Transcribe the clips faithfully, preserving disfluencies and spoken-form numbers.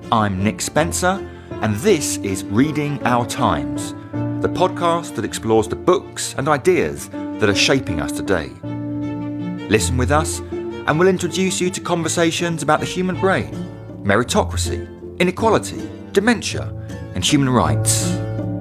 I'm Nick Spencer, and this is Reading Our Times, the podcast that explores the books and ideas that are shaping us today. Listen with us, and we'll introduce you to conversations about the human brain, meritocracy, inequality, dementia, and human rights.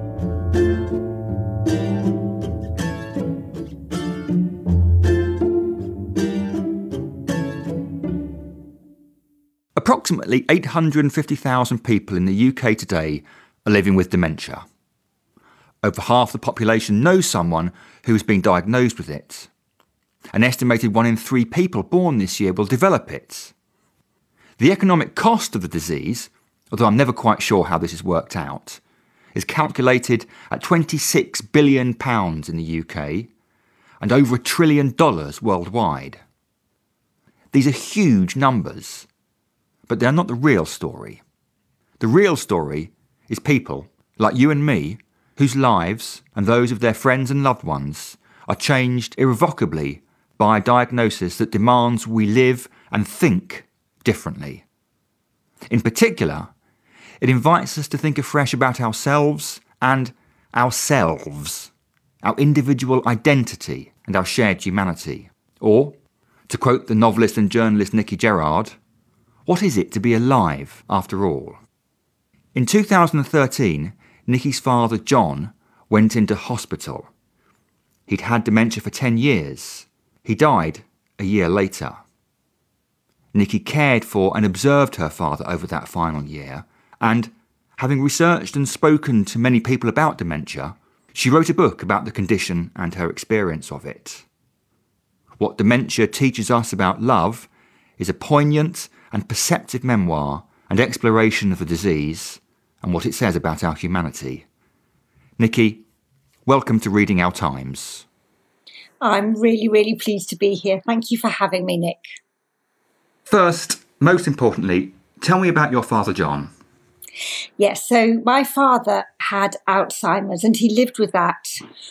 Approximately eight hundred fifty thousand people in the U K today are living with dementia. Over half the population knows someone who has been diagnosed with it. An estimated one in three people born this year will develop it. The economic cost of the disease, although I'm never quite sure how this is worked out, is calculated at twenty-six billion pounds in the U K and over a trillion dollars worldwide. These are huge numbers. But they're not the real story. The real story is people, like you and me, whose lives and those of their friends and loved ones are changed irrevocably by a diagnosis that demands we live and think differently. In particular, it invites us to think afresh about ourselves and ourselves, our individual identity and our shared humanity. Or, to quote the novelist and journalist Nicky Gerard, what is it to be alive, after all? In two thousand thirteen, Nicky's father, John, went into hospital. He'd had dementia for ten years. He died a year later. Nicky cared for and observed her father over that final year, and, having researched and spoken to many people about dementia, she wrote a book about the condition and her experience of it. What Dementia Teaches Us About Love is a poignant and perceptive memoir and exploration of the disease and what it says about our humanity. Nicky, welcome to Reading Our Times. I'm really, really pleased to be here. Thank you for having me, Nick. First, most importantly, tell me about your father, John. Yes, so my father had Alzheimer's and he lived with that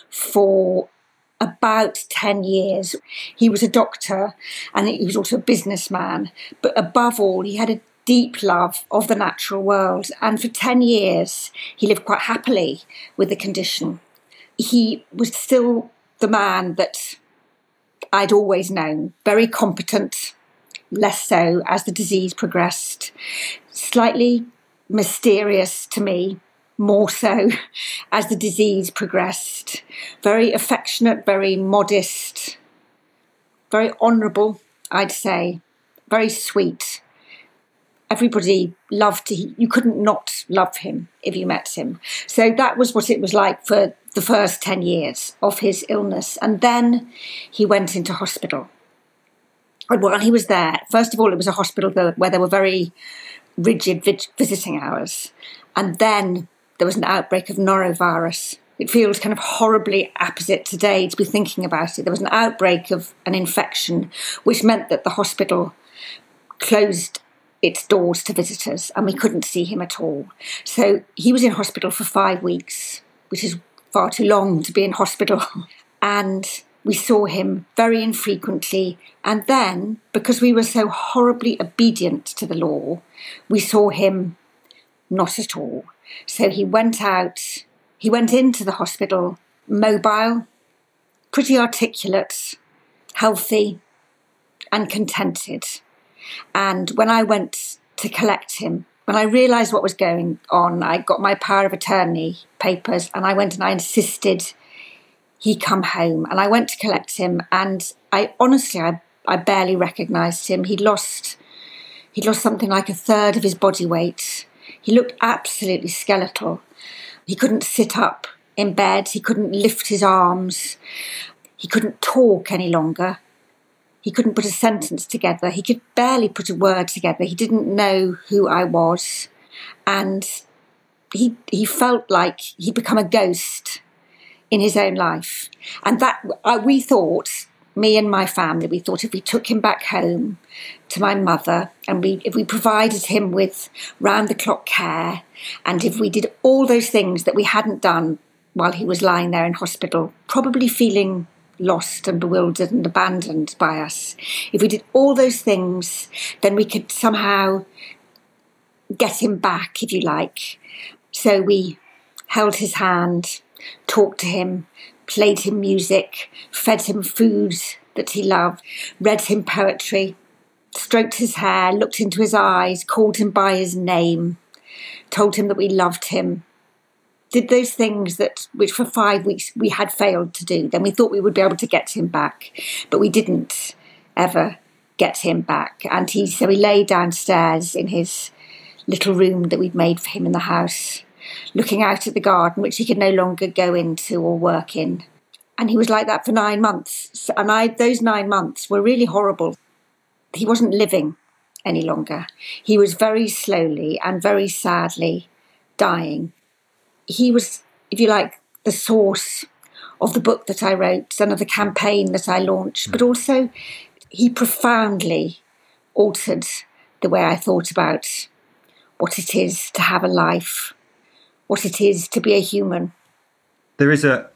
for about ten years. He was a doctor and he was also a businessman, but above all, he had a deep love of the natural world. And for ten years, he lived quite happily with the condition. He was still the man that I'd always known, very competent, less so as the disease progressed, slightly mysterious to me, more so as the disease progressed. Very affectionate, very modest, very honourable, I'd say, very sweet. Everybody loved him. You couldn't not love him if you met him. So that was what it was like for the first ten years of his illness. And then he went into hospital. And while he was there, first of all, it was a hospital where there were very rigid visiting hours. And then there was an outbreak of norovirus. It feels kind of horribly apposite today to be thinking about it. There was an outbreak of an infection, which meant that the hospital closed its doors to visitors and we couldn't see him at all. So he was in hospital for five weeks, which is far too long to be in hospital. And we saw him very infrequently. And then, because we were so horribly obedient to the law, we saw him not at all. So he went out, he went into the hospital mobile, pretty articulate, healthy and contented. And when I went to collect him, when I realised what was going on, I got my power of attorney papers and I went and I insisted he come home. And I went to collect him and I honestly, I, I barely recognised him. He'd lost, he'd lost something like a third of his body weight. He looked absolutely skeletal. He couldn't sit up in bed. He couldn't lift his arms. He couldn't talk any longer. He couldn't put a sentence together. He could barely put a word together. He didn't know who I was. And he he felt like he'd become a ghost in his own life. And that uh, we thought, me and my family, we thought if we took him back home to my mother and we if we provided him with round-the-clock care and if we did all those things that we hadn't done while he was lying there in hospital, probably feeling lost and bewildered and abandoned by us, if we did all those things, then we could somehow get him back, if you like. So we held his hand, talked to him, played him music, fed him food that he loved, read him poetry, stroked his hair, looked into his eyes, called him by his name, told him that we loved him, did those things that which for five weeks we had failed to do. Then we thought we would be able to get him back, but we didn't ever get him back. And he so he lay downstairs in his little room that we'd made for him in the house, looking out at the garden, which he could no longer go into or work in. And he was like that for nine months. And I those nine months were really horrible. He wasn't living any longer. He was very slowly and very sadly dying. He was, if you like, the source of the book that I wrote and of the campaign that I launched, but also he profoundly altered the way I thought about what it is to have a life, what it is to be a human. There is a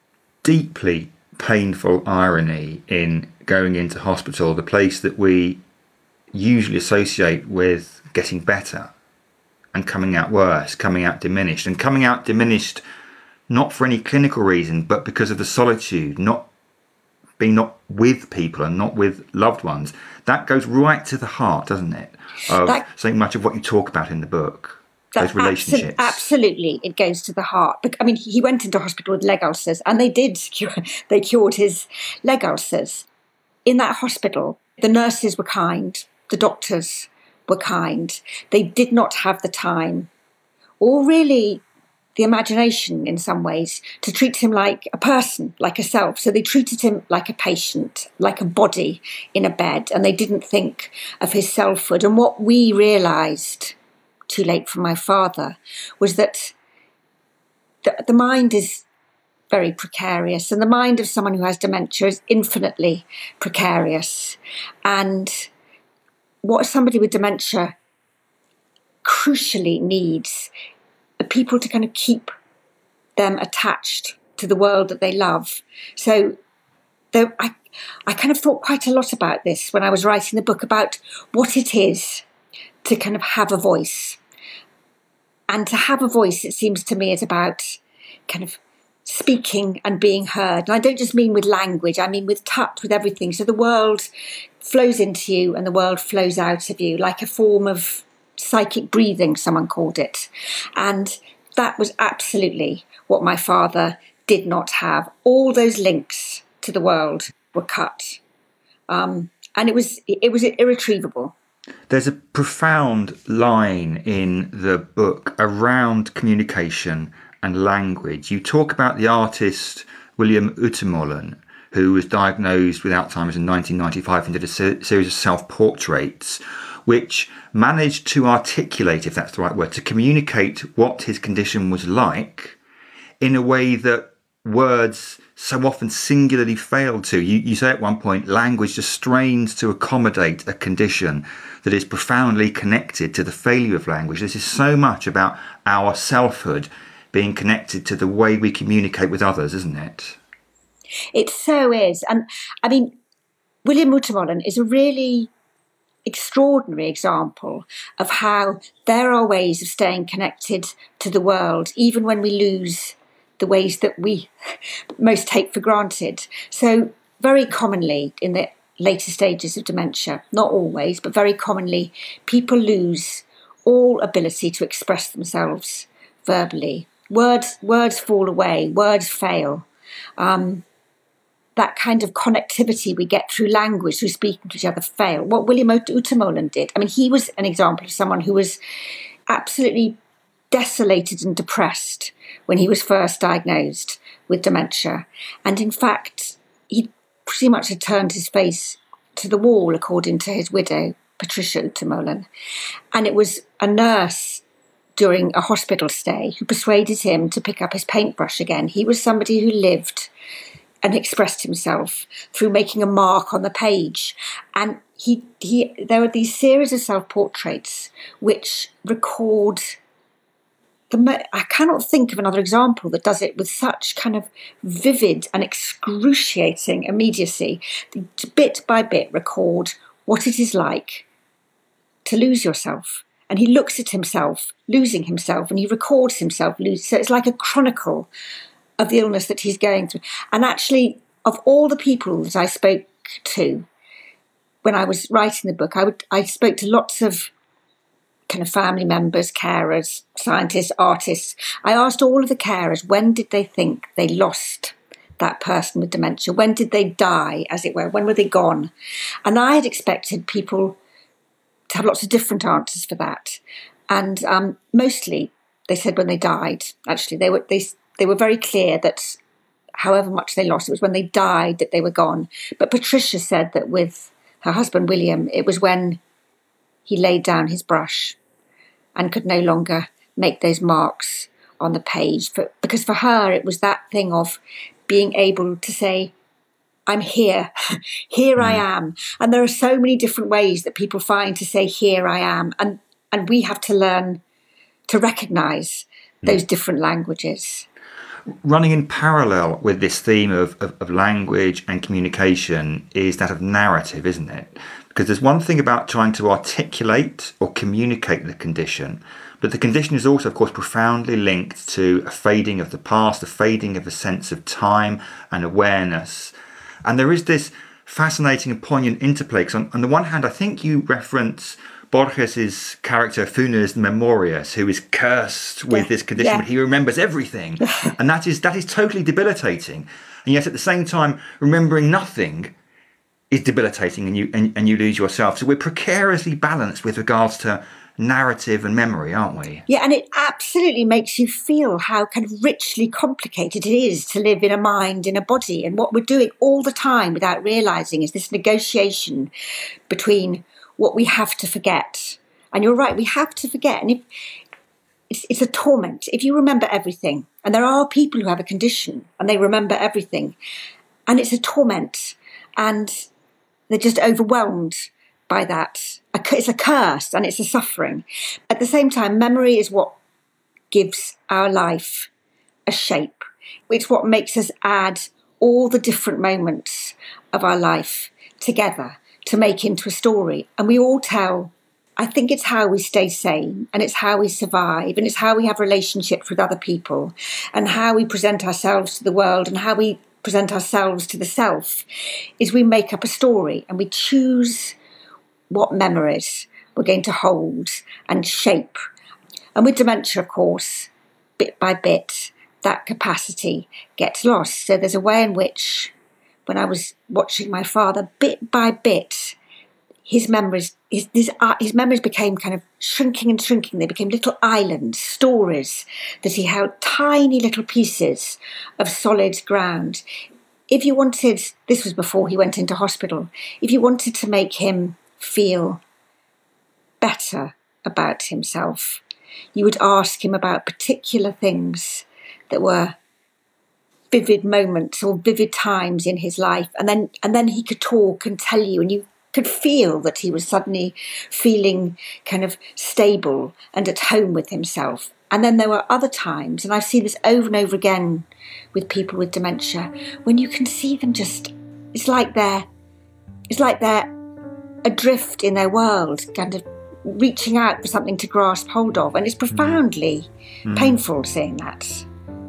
deeply painful irony in going into hospital, the place that we usually associate with getting better, and coming out worse, coming out diminished, and coming out diminished not for any clinical reason, but because of the solitude, not being not with people and not with loved ones. That goes right to the heart, doesn't it, of that, so much of what you talk about in the book, those relationships. Abso- absolutely, it goes to the heart. But, I mean, he went into hospital with leg ulcers, and they did cure, they cured his leg ulcers. In that hospital, the nurses were kind, the doctors were kind. They did not have the time, or really the imagination in some ways, to treat him like a person, like a self. So they treated him like a patient, like a body in a bed, and they didn't think of his selfhood. And what we realised, too late for my father, was that the, the mind is very precarious, and the mind of someone who has dementia is infinitely precarious. And what somebody with dementia crucially needs are people to kind of keep them attached to the world that they love. So there, I, I kind of thought quite a lot about this when I was writing the book, about what it is to kind of have a voice. And to have a voice, it seems to me, is about kind of speaking and being heard. And I don't just mean with language, I mean with touch, with everything. So the world flows into you and the world flows out of you, like a form of psychic breathing, someone called it. And that was absolutely what my father did not have. All those links to the world were cut. Um, and it was it was irretrievable. There's a profound line in the book around communication and language. You talk about the artist William Utemolen, who was diagnosed with Alzheimer's in nineteen ninety-five and did a ser- series of self-portraits, which managed to articulate, if that's the right word, to communicate what his condition was like in a way that words so often singularly fail to. You, you say at one point, language just strains to accommodate a condition that is profoundly connected to the failure of language. This is so much about our selfhood being connected to the way we communicate with others, isn't it? It so is. And I mean, William Utemolen is a really extraordinary example of how there are ways of staying connected to the world, even when we lose the ways that we most take for granted. So very commonly in the later stages of dementia, not always, but very commonly, people lose all ability to express themselves verbally. Words, words fall away, words fail. Um, that kind of connectivity we get through language, through speaking to each other, fail. What William Utemolen did, I mean, he was an example of someone who was absolutely desolated and depressed when he was first diagnosed with dementia. And in fact, he pretty much had turned his face to the wall, according to his widow, Patricia Utemolen. And it was a nurse during a hospital stay who persuaded him to pick up his paintbrush again. He was somebody who lived and expressed himself through making a mark on the page. And he, he, there were these series of self-portraits which record the, I cannot think of another example that does it with such kind of vivid and excruciating immediacy. Bit by bit record what it is like to lose yourself and he looks at himself losing himself, and he records himself losing. So it's like a chronicle of the illness that he's going through. And actually, of all the people that I spoke to when I was writing the book, I would I spoke to lots of kind of family members, carers, scientists, artists. I asked all of the carers, when did they think they lost that person with dementia? When did they die, as it were? When were they gone? And I had expected people to have lots of different answers for that. And um, mostly they said when they died. Actually, they were they they were very clear that however much they lost, it was when they died that they were gone. But Patricia said that with her husband, William, it was when he laid down his brush and could no longer make those marks on the page. For, because for her, it was that thing of being able to say, I'm here, here mm. I am. And there are so many different ways that people find to say, here I am. And, and we have to learn to recognise mm. those different languages. Running in parallel with this theme of, of, of language and communication is that of narrative, isn't it? Because there's one thing about trying to articulate or communicate the condition, but the condition is also, of course, profoundly linked to a fading of the past, a fading of a sense of time and awareness. And there is this fascinating and poignant interplay. Because on, on the one hand, I think you reference Borges's character Funes Memorias, who is cursed with yeah, this condition, yeah. but he remembers everything. And that is that is totally debilitating. And yet at the same time, remembering nothing is debilitating, and you and, and you lose yourself. So we're precariously balanced with regards to narrative and memory, aren't we? Yeah, and it absolutely makes you feel how kind of richly complicated it is to live in a mind, in a body. And what we're doing all the time without realising is this negotiation between what we have to forget. And you're right, we have to forget. And if it's, it's a torment. If you remember everything, and there are people who have a condition and they remember everything, and it's a torment, and they're just overwhelmed by that. It's a curse and it's a suffering. At the same time, memory is what gives our life a shape. It's what makes us add all the different moments of our life together to make into a story. And we all tell, I think it's how we stay sane, and it's how we survive, and it's how we have relationships with other people, and how we present ourselves to the world, and how we present ourselves to the self, is we make up a story and we choose what memories we're going to hold and shape. And with dementia, of course, bit by bit, that capacity gets lost. So there's a way in which, when I was watching my father, bit by bit, his memories, his, his, uh, his memories became kind of shrinking and shrinking. They became little islands, stories that he held, tiny little pieces of solid ground. If you wanted, this was before he went into hospital, if you wanted to make him feel better about himself, you would ask him about particular things that were vivid moments or vivid times in his life, and then and then he could talk and tell you, and you could feel that he was suddenly feeling kind of stable and at home with himself. And then there were other times, and I've seen this over and over again with people with dementia, when you can see them just, it's like they're, it's like they're adrift in their world, kind of reaching out for something to grasp hold of. And it's profoundly mm. painful seeing that.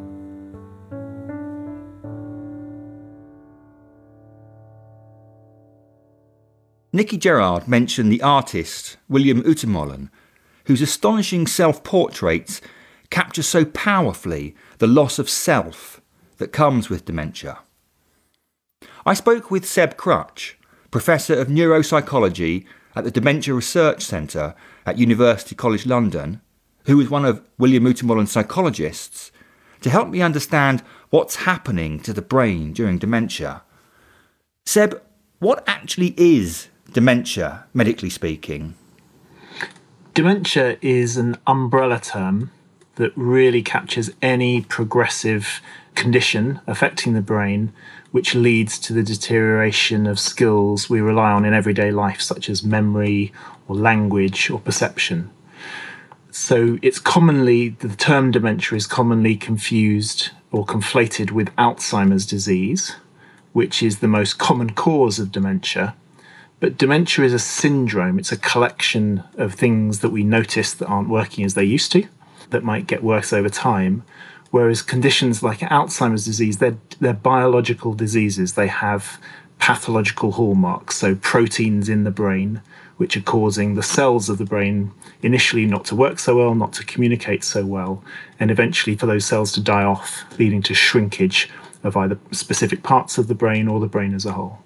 Nikki Gerard mentioned the artist William Utemolen, whose astonishing self-portraits capture so powerfully the loss of self that comes with dementia. I spoke with Seb Crutch, Professor of Neuropsychology at the Dementia Research Centre at University College London, who was one of William Utemolen's psychologists, to help me understand what's happening to the brain during dementia. Seb, what actually is dementia, medically speaking? Dementia is an umbrella term that really captures any progressive condition affecting the brain which leads to the deterioration of skills we rely on in everyday life, such as memory or language or perception. So it's commonly, the term dementia is commonly confused or conflated with Alzheimer's disease, which is the most common cause of dementia, But dementia is a syndrome. It's a collection of things that we notice that aren't working as they used to, that might get worse over time. Whereas conditions like Alzheimer's disease, they're, they're biological diseases. They have pathological hallmarks, so proteins in the brain, which are causing the cells of the brain initially not to work so well, not to communicate so well, and eventually for those cells to die off, leading to shrinkage of either specific parts of the brain or the brain as a whole.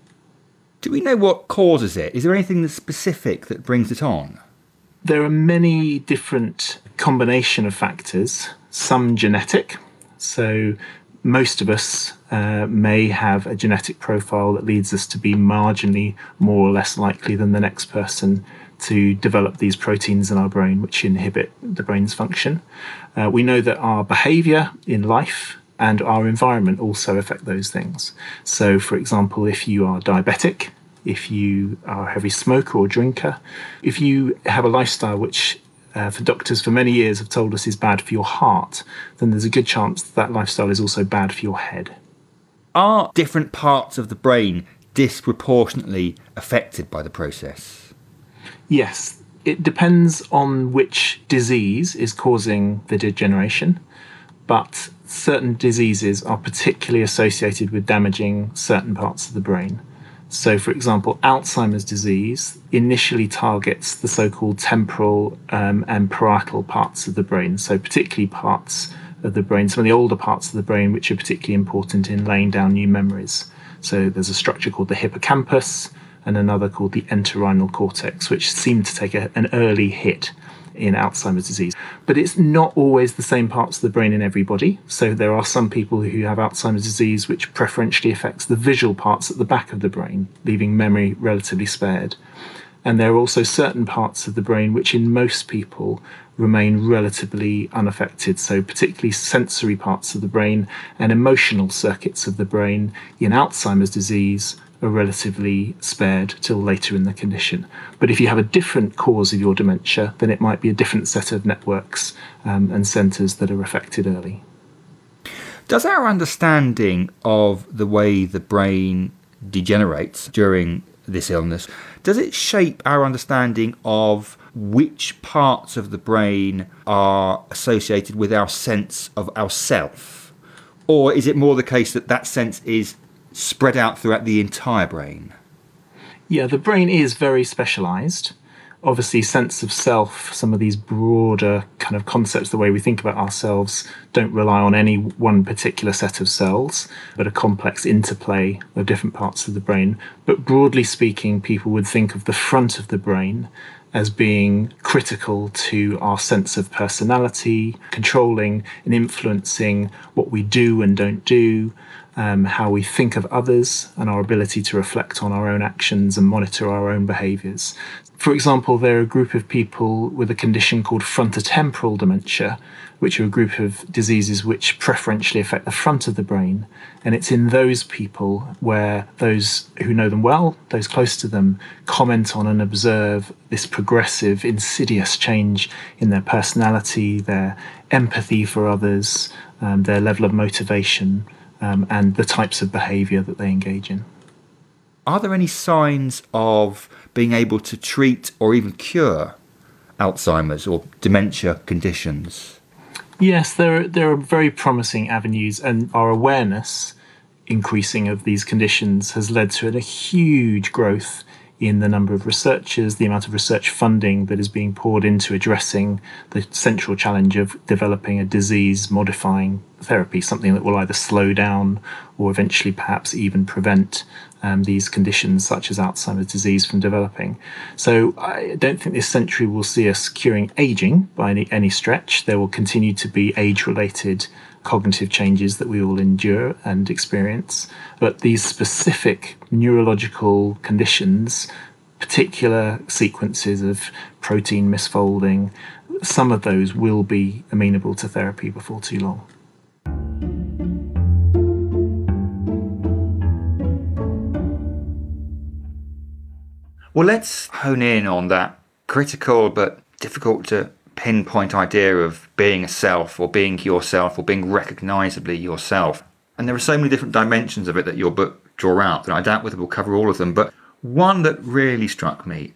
Do we know what causes it? Is there anything that's specific that brings it on? There are many different combination of factors, some genetic. So most of us uh, may have a genetic profile that leads us to be marginally more or less likely than the next person to develop these proteins in our brain which inhibit the brain's function. Uh, we know that our behaviour in life and our environment also affect those things. So, for example, if you are diabetic, if you are a heavy smoker or drinker, if you have a lifestyle which uh, for doctors for many years have told us is bad for your heart, then there's a good chance that, that lifestyle is also bad for your head. Are different parts of the brain disproportionately affected by the process? Yes, it depends on which disease is causing the degeneration, but certain diseases are particularly associated with damaging certain parts of the brain. So, for example, Alzheimer's disease initially targets the so-called temporal um, and parietal parts of the brain, so particularly parts of the brain, some of the older parts of the brain which are particularly important in laying down new memories. So there's a structure called the hippocampus and another called the entorhinal cortex, which seem to take a, an early hit in Alzheimer's disease. But it's not always the same parts of the brain in everybody. So there are some people who have Alzheimer's disease which preferentially affects the visual parts at the back of the brain, leaving memory relatively spared. And there are also certain parts of the brain which in most people remain relatively unaffected. So particularly sensory parts of the brain and emotional circuits of the brain in Alzheimer's disease are relatively spared till later in the condition. But if you have a different cause of your dementia, then it might be a different set of networks um, and centres that are affected early. Does our understanding of the way the brain degenerates during this illness, does it shape our understanding of which parts of the brain are associated with our sense of ourself? Or is it more the case that that sense is spread out throughout the entire brain? Yeah, the brain is very specialised. Obviously, sense of self, some of these broader kind of concepts, the way we think about ourselves, don't rely on any one particular set of cells, but a complex interplay of different parts of the brain. But broadly speaking, people would think of the front of the brain as being critical to our sense of personality, controlling and influencing what we do and don't do, Um, how we think of others, and our ability to reflect on our own actions and monitor our own behaviours. For example, there are a group of people with a condition called frontotemporal dementia, which are a group of diseases which preferentially affect the front of the brain. And it's in those people where those who know them well, those close to them, comment on and observe this progressive, insidious change in their personality, their empathy for others, um, their level of motivation, Um, and the types of behaviour that they engage in. Are there any signs of being able to treat or even cure Alzheimer's or dementia conditions? Yes, there are, there are very promising avenues, and our awareness increasing of these conditions has led to a huge growth in the number of researchers, the amount of research funding that is being poured into addressing the central challenge of developing a disease-modifying therapy, something that will either slow down or eventually perhaps even prevent um, these conditions such as Alzheimer's disease from developing. So I don't think this century will see us curing ageing by any, any stretch. There will continue to be age-related cognitive changes that we will endure and experience. But these specific neurological conditions, particular sequences of protein misfolding, some of those will be amenable to therapy before too long. Well, let's hone in on that critical but difficult to pinpoint idea of being a self or being yourself or being recognisably yourself. And there are so many different dimensions of it that your book draw out, and I doubt whether we'll cover all of them. But One that really struck me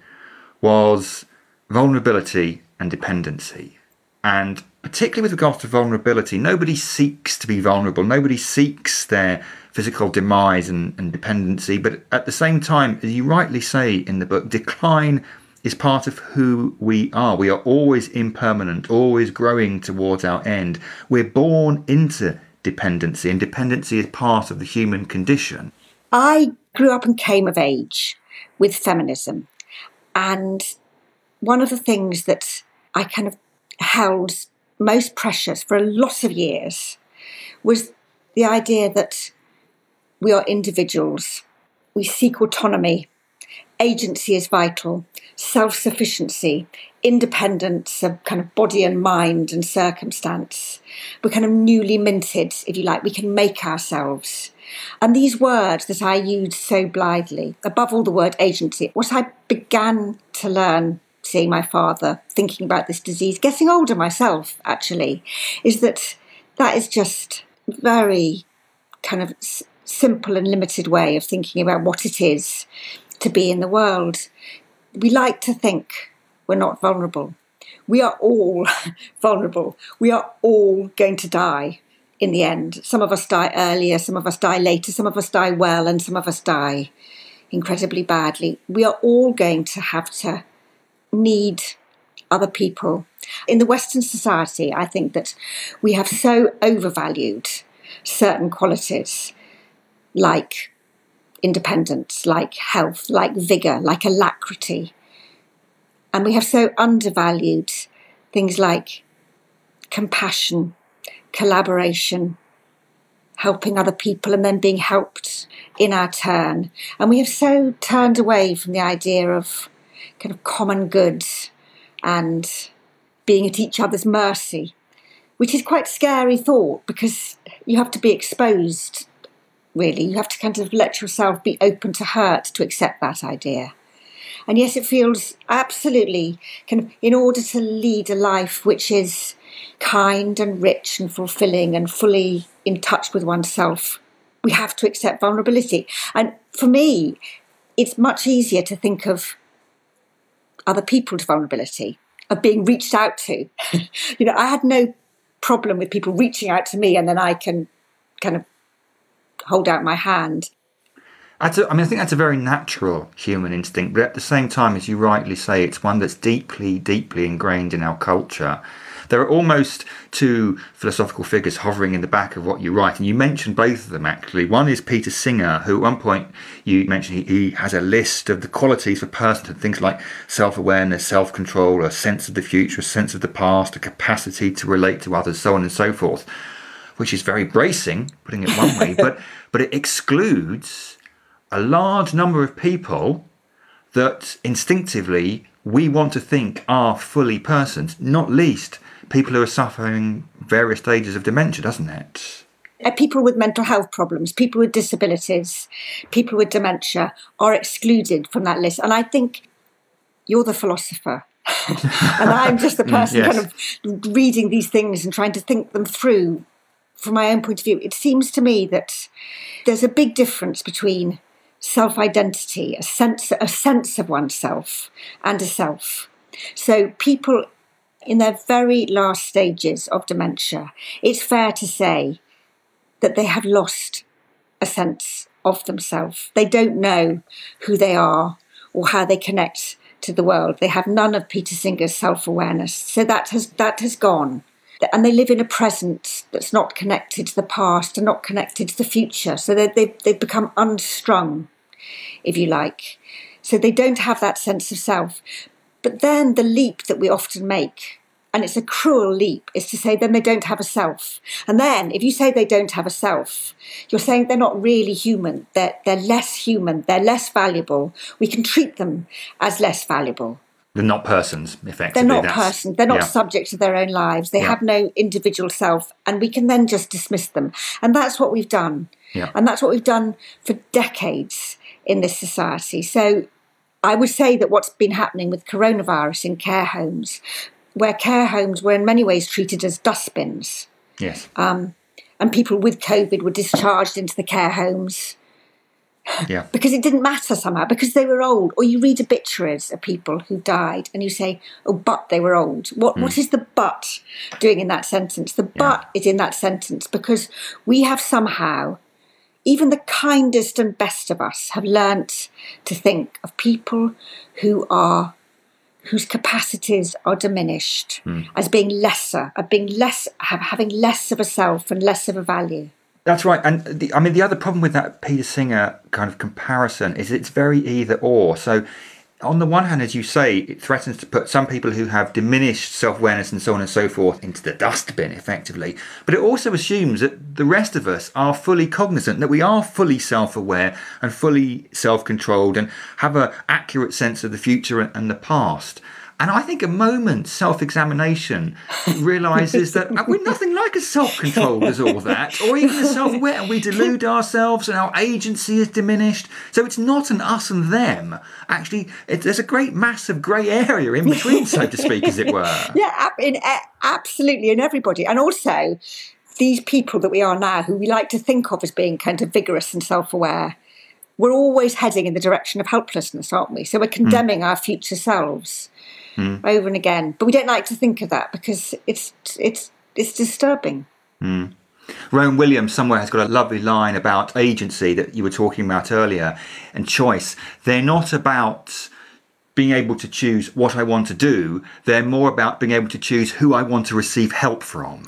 was vulnerability and dependency. And particularly with regards to vulnerability, nobody seeks to be vulnerable. Nobody seeks their physical demise and, and dependency. But at the same time, as you rightly say in the book, decline is part of who we are. We are always impermanent, always growing towards our end. We're born into dependency, and dependency is part of the human condition. I grew up and came of age with feminism. And one of the things that I kind of held most precious for a lot of years was the idea that we are individuals. We seek autonomy. Agency is vital. Self-sufficiency, independence of kind of body and mind and circumstance. We're kind of newly minted, if you like. We can make ourselves. And these words that I used so blithely, above all the word agency, what I began to learn seeing my father, thinking about this disease, getting older myself, actually, is that that is just a very kind of s- simple and limited way of thinking about what it is to be in the world. We like to think we're not vulnerable. We are all vulnerable. We are all going to die in the end. Some of us die earlier, some of us die later, some of us die well, and some of us die incredibly badly. We are all going to have to need other people. In the Western society, I think that we have so overvalued certain qualities like independence, like health, like vigour, like alacrity. And we have so undervalued things like compassion, collaboration, helping other people and then being helped in our turn. And we have so turned away from the idea of kind of common good and being at each other's mercy, which is quite a scary thought because you have to be exposed, really. You have to kind of let yourself be open to hurt to accept that idea. And yes, it feels absolutely kind of, in order to lead a life which is kind and rich and fulfilling and fully in touch with oneself, we have to accept vulnerability. And for me, it's much easier to think of other people's vulnerability, of being reached out to. You know, I had no problem with people reaching out to me and then I can kind of hold out my hand. That's a, I mean, I think that's a very natural human instinct, but at the same time, as you rightly say, it's one that's deeply, deeply ingrained in our culture. There are almost two philosophical figures hovering in the back of what you write, and you mentioned both of them, actually. One is Peter Singer, who at one point you mentioned he, he has a list of the qualities for personhood, things like self-awareness, self-control, a sense of the future, a sense of the past, a capacity to relate to others, so on and so forth, which is very bracing, putting it one way, but but it excludes a large number of people that instinctively we want to think are fully persons, not least people who are suffering various stages of dementia, doesn't it? People with mental health problems, people with disabilities, people with dementia are excluded from that list. And I think you're the philosopher. And I'm just the person yes. kind of reading these things and trying to think them through from my own point of view. It seems to me that there's a big difference between self-identity, a sense, a sense of oneself, and a self. So people in their very last stages of dementia, it's fair to say that they have lost a sense of themselves. They don't know who they are or how they connect to the world. They have none of Peter Singer's self-awareness. So that has that has gone. And they live in a present that's not connected to the past and not connected to the future. So they, they, they've become unstrung, if you like. So they don't have that sense of self. But then the leap that we often make, and it's a cruel leap, is to say then they don't have a self. And then if you say they don't have a self, you're saying they're not really human. They're, they're less human. They're less valuable. We can treat them as less valuable. They're not persons, effectively. They're not That's, persons. They're not yeah. subject to their own lives. They yeah. have no individual self, and we can then just dismiss them. And that's what we've done. Yeah. And that's what we've done for decades in this society. So I would say that what's been happening with coronavirus in care homes, where care homes were in many ways treated as dustbins. Yes. Um, and people with COVID were discharged into the care homes Yeah. Because it didn't matter somehow, because they were old. Or you read obituaries of people who died and you say, oh, but they were old. What mm. What is the but doing in that sentence? The but yeah. is in that sentence because we have somehow, even the kindest and best of us have learnt to think of people who are, whose capacities are diminished mm. as being lesser, of being less, having less of a self and less of a value. That's right. And the, I mean, the other problem with that Peter Singer kind of comparison is it's very either or. So on the one hand, as you say, it threatens to put some people who have diminished self-awareness and so on and so forth into the dustbin, effectively. But it also assumes that the rest of us are fully cognizant, that we are fully self-aware and fully self-controlled and have an accurate sense of the future and the past. And I think a moment's self-examination realises that we're nothing like as self-controlled as all that, or even as self-aware, and we delude ourselves and our agency is diminished. So it's not an us and them. Actually, it, there's a great massive grey area in between, so to speak, as it were. Yeah, in, absolutely, in everybody. And also, these people that we are now, who we like to think of as being kind of vigorous and self-aware, we're always heading in the direction of helplessness, aren't we? So we're condemning mm. our future selves. Mm. over and again, but we don't like to think of that because it's it's it's disturbing. Mm. Rowan Williams somewhere has got a lovely line about agency that you were talking about earlier and choice. They're not about being able to choose what I want to do. They're more about being able to choose who I want to receive help from.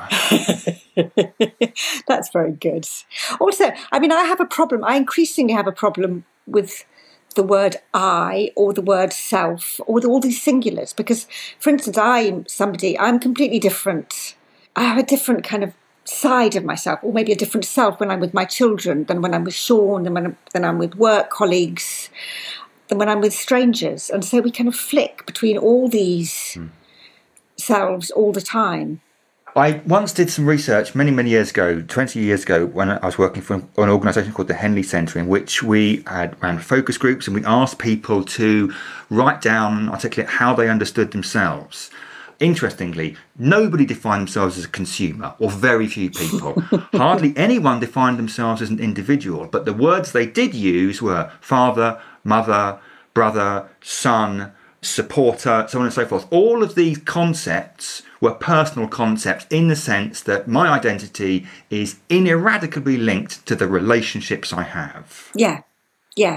That's very good. Also, I mean, I have a problem. I increasingly have a problem with the word I or the word self or the, all these singulars because, for instance, I'm somebody, I'm completely different. I have a different kind of side of myself, or maybe a different self when I'm with my children than when I'm with Sean, than when I'm, than I'm with work colleagues, than when I'm with strangers. And so we kind of flick between all these hmm. selves all the time. I once did some research many, many years ago, twenty years ago, when I was working for an organisation called the Henley Centre, in which we had ran focus groups and we asked people to write down and articulate how they understood themselves. Interestingly, nobody defined themselves as a consumer, or very few people. Hardly anyone defined themselves as an individual, but the words they did use were father, mother, brother, son, supporter, so on and so forth. All of these concepts were personal concepts in the sense that my identity is ineradicably linked to the relationships I have. Yeah, yeah.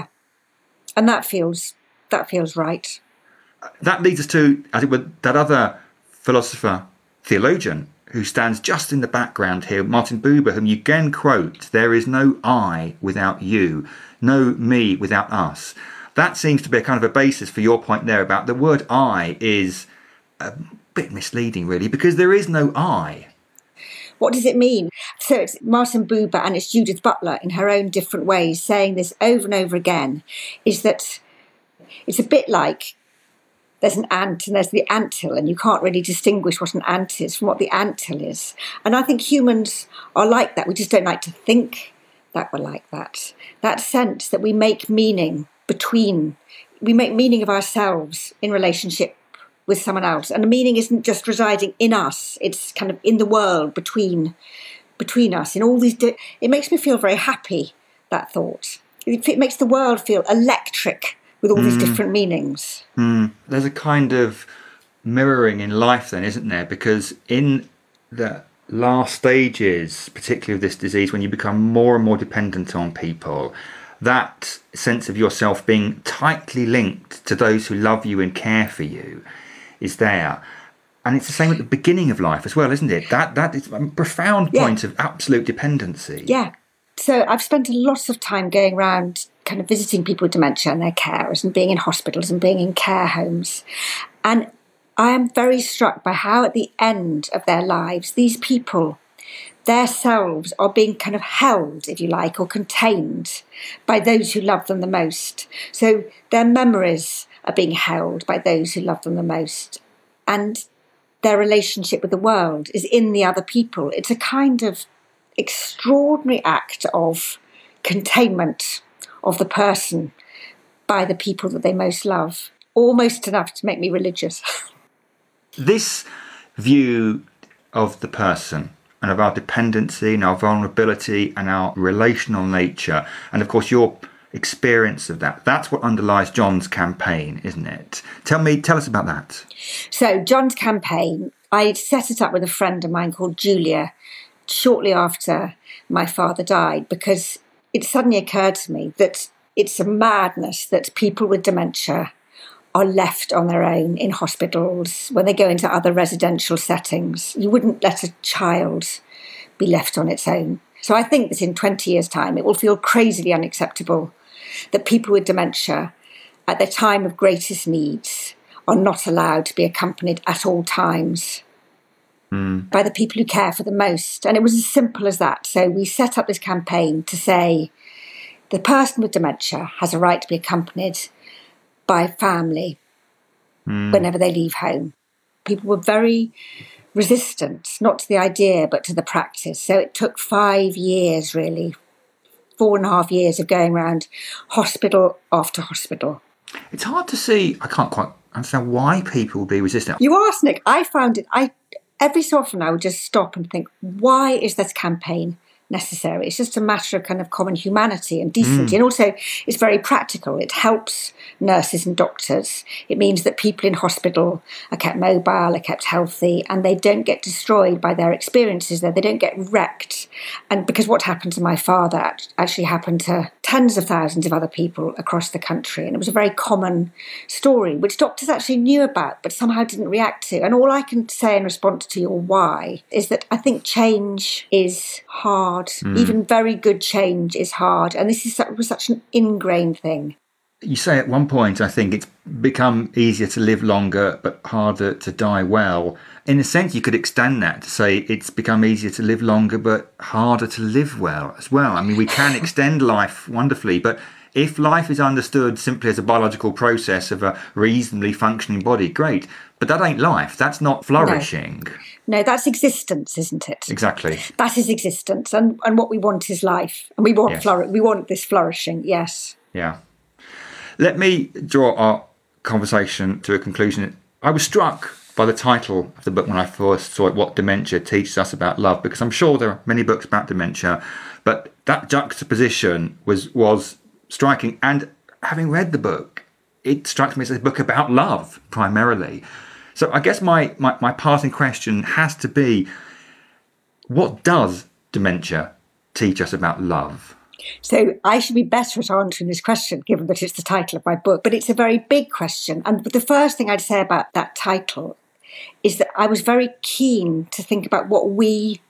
And that feels that feels right. That leads us to, as it were, that other philosopher, theologian, who stands just in the background here, Martin Buber, whom you again quote, there is no I without you, no me without us. That seems to be a kind of a basis for your point there about the word I is a bit misleading, really, because there is no I. What does it mean? So it's Martin Buber and it's Judith Butler in her own different ways saying this over and over again, is that it's a bit like there's an ant and there's the anthill, and you can't really distinguish what an ant is from what the anthill is. And I think humans are like that. We just don't like to think that we're like that. That sense that we make meaning between, we make meaning of ourselves in relationship with someone else. And the meaning isn't just residing in us, it's kind of in the world between between us. In all these, di- it makes me feel very happy, that thought. It, it makes the world feel electric with all mm. these different meanings. Mm. There's a kind of mirroring in life then, isn't there? Because in the last stages, particularly of this disease, when you become more and more dependent on people, that sense of yourself being tightly linked to those who love you and care for you is there. And it's the same at the beginning of life as well, isn't it? That that is a profound point yeah. of absolute dependency. Yeah. So I've spent a lot of time going around kind of visiting people with dementia and their carers and being in hospitals and being in care homes. And I am very struck by how at the end of their lives, these people, their selves are being kind of held, if you like, or contained by those who love them the most. So their memories are being held by those who love them the most. And their relationship with the world is in the other people. It's a kind of extraordinary act of containment of the person by the people that they most love. Almost enough to make me religious. This view of the person and of our dependency and our vulnerability and our relational nature, and of course your experience of that. That's what underlies John's campaign, isn't it? Tell me, tell us about that. So John's campaign, I set it up with a friend of mine called Julia shortly after my father died, because it suddenly occurred to me that it's a madness that people with dementia are left on their own in hospitals, when they go into other residential settings. You wouldn't let a child be left on its own. So I think that in twenty years' time, it will feel crazily unacceptable that people with dementia at their time of greatest needs are not allowed to be accompanied at all times mm. by the people who care for the most. And it was as simple as that. So we set up this campaign to say the person with dementia has a right to be accompanied by family mm. whenever they leave home. People were very resistant, not to the idea, but to the practice. So it took five years, really, four and a half years of going around hospital after hospital. It's hard to see, I can't quite understand why people would be resistant. You asked, Nick. I found it, I every so often I would just stop and think, why is this campaign necessary? It's just a matter of kind of common humanity and decency. Mm. And also, it's very practical. It helps nurses and doctors. It means that people in hospital are kept mobile, are kept healthy, and they don't get destroyed by their experiences there. They don't get wrecked. And because what happened to my father actually happened to tens of thousands of other people across the country. And it was a very common story, which doctors actually knew about, but somehow didn't react to. And all I can say in response to your why is that I think change is hard. Mm. Even very good change is hard. And this is was such an ingrained thing. You say at one point, I think, it's become easier to live longer but harder to die well. In a sense, you could extend that to say it's become easier to live longer but harder to live well as well. I mean, we can extend life wonderfully, but if life is understood simply as a biological process of a reasonably functioning body, great. But that ain't life. That's not flourishing. No, no that's existence, isn't it? Exactly. That is existence. And and what we want is life. And we want yes. flour- we want this flourishing, yes. Yeah. Let me draw our conversation to a conclusion. I was struck by the title of the book when I first saw it, What Dementia Teaches Us About Love, because I'm sure there are many books about dementia, but that juxtaposition was was striking. And having read the book, it strikes me as a book about love, primarily. So I guess my, my, my passing question has to be, what does dementia teach us about love? So I should be better at answering this question, given that it's the title of my book. But it's a very big question. And the first thing I'd say about that title is that I was very keen to think about what we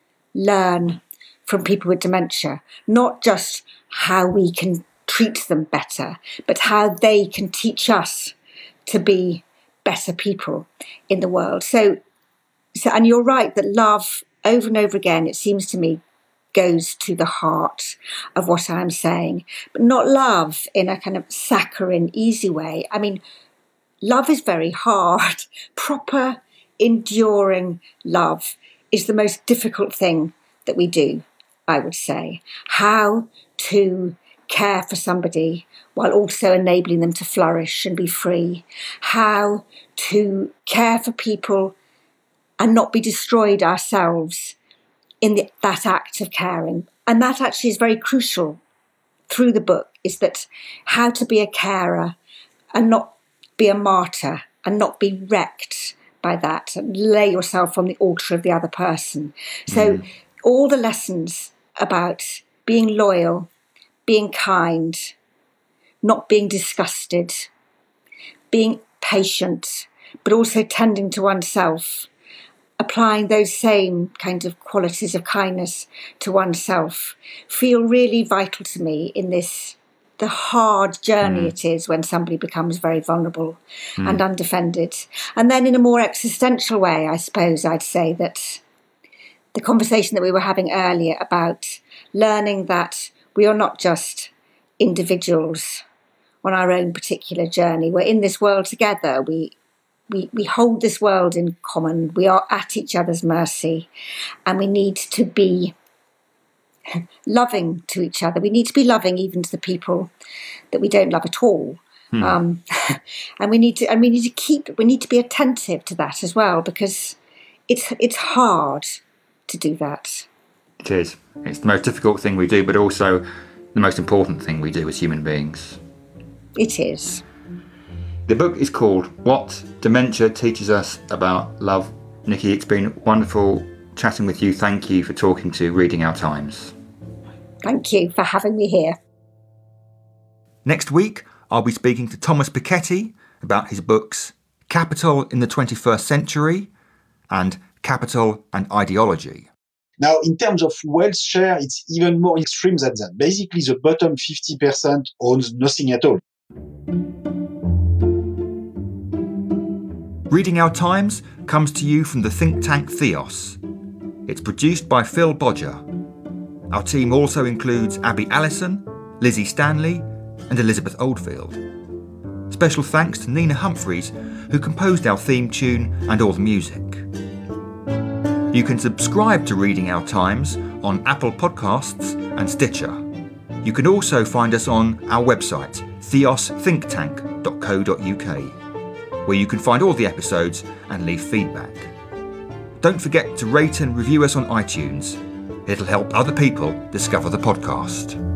learn from people with dementia, not just how we can treat them better, but how they can teach us to be better people in the world. So, so and you're right that love, over and over again, it seems to me, goes to the heart of what I'm saying, but not love in a kind of saccharine, easy way. I mean, love is very hard. Proper, enduring love is the most difficult thing that we do, I would say. How to care for somebody while also enabling them to flourish and be free. How to care for people and not be destroyed ourselves in the, that act of caring. And that actually is very crucial through the book, is that how to be a carer and not be a martyr and not be wrecked by that and lay yourself on the altar of the other person. So mm. all the lessons about being loyal, being kind, not being disgusted, being patient, but also tending to oneself, applying those same kind of qualities of kindness to oneself, feel really vital to me in this, the hard journey mm. it is when somebody becomes very vulnerable mm. and undefended. And then in a more existential way, I suppose I'd say that the conversation that we were having earlier about learning that we are not just individuals on our own particular journey. We're in this world together. We We, we hold this world in common. We are at each other's mercy, and we need to be loving to each other. We need to be loving even to the people that we don't love at all. Hmm. Um, and we need to, and we need to keep, we need to be attentive to that as well, because it's it's hard to do that. It is. It's the most difficult thing we do, but also the most important thing we do as human beings. It is. The book is called What Dementia Teaches Us About Love. Nikki, it's been wonderful chatting with you. Thank you for talking to Reading Our Times. Thank you for having me here. Next week, I'll be speaking to Thomas Piketty about his books Capital in the twenty-first Century and Capital and Ideology. Now, in terms of wealth share, it's even more extreme than that. Basically, the bottom fifty percent owns nothing at all. Reading Our Times comes to you from the think tank Theos. It's produced by Phil Bodger. Our team also includes Abby Allison, Lizzie Stanley and Elizabeth Oldfield. Special thanks to Nina Humphreys, who composed our theme tune and all the music. You can subscribe to Reading Our Times on Apple Podcasts and Stitcher. You can also find us on our website, theos think tank dot co dot uk, where you can find all the episodes and leave feedback. Don't forget to rate and review us on iTunes. It'll help other people discover the podcast.